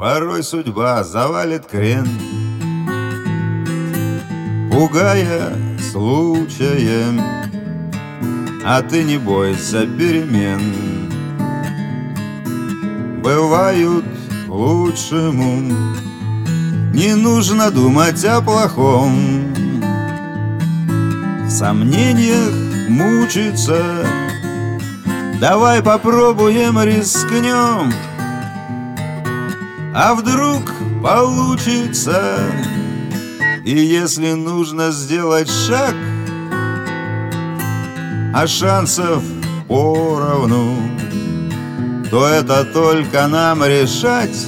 Порой судьба завалит крен, пугая случаем, а ты не бойся перемен. Бывают к лучшему, не нужно думать о плохом. В сомнениях мучиться, давай попробуем, рискнем. А вдруг получится, и если нужно сделать шаг, а шансов поровну, то это только нам решать,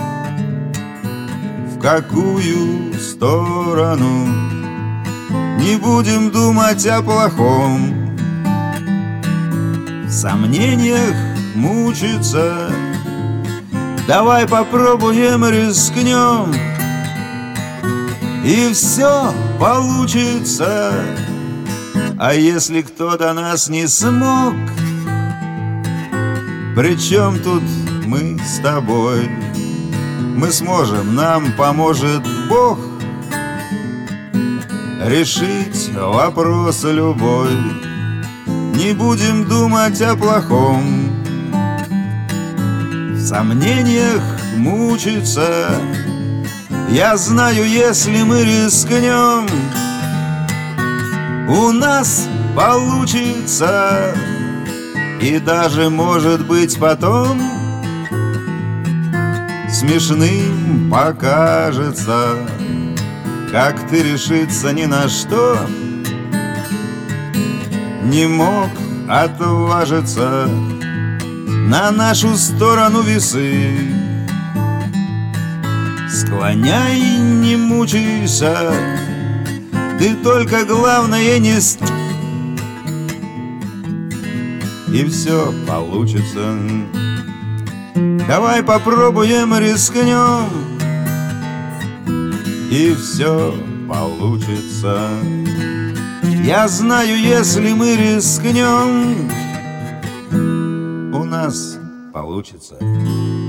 в какую сторону. Не будем думать о плохом, в сомнениях мучиться, давай попробуем, рискнем, и все получится. А если кто-то нас не смог, при чем тут мы с тобой? Мы сможем, нам поможет Бог решить вопрос любой. Не будем думать о плохом, в сомнениях мучиться. Я знаю, если мы рискнем, у нас получится. И даже, может быть, потом смешным покажется, как ты решиться ни на что не мог отважиться. На нашу сторону весы склоняй, не мучайся, ты только главное не и все получится. Давай попробуем, рискнем, и все получится. Я знаю, если мы рискнем, у нас получится.